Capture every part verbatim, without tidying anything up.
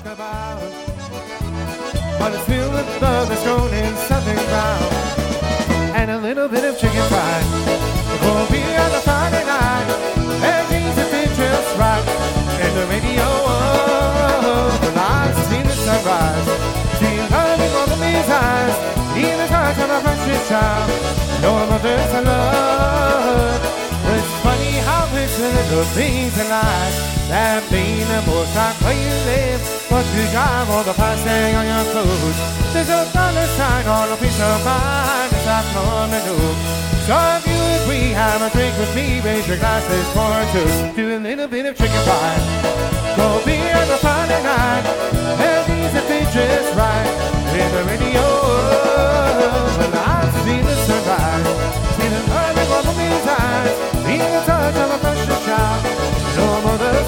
talk about. But it's filled with love that's grown in something brown. And a little bit of chicken fried. We'll be on the Friday night. Everything's a bit just right. And the radio, oh, the lights see the sunrise. See love in all of these eyes. In the touch of a precious child. No mother's love. But it's funny how it's the little things in life that mean the most like where you live. What you drive or the plastic on your clothes. There's a dollar sign on a piece of mind as I come to know. So if you agree, have a drink with me, raise your glasses for two. Do a little bit of chicken pie. Go beer on the Friday night. Everything's a thing just right. In the radio, when I see the sunrise. See the learning of these eyes. In the touch of a precious child. No mother's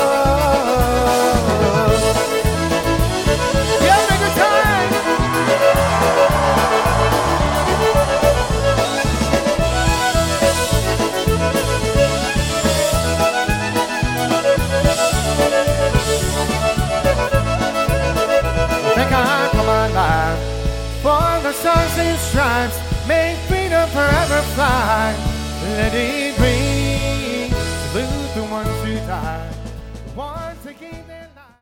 love. Yeah, make a time. Thank God for my life. For the stars and stripes make freedom forever fly. Let it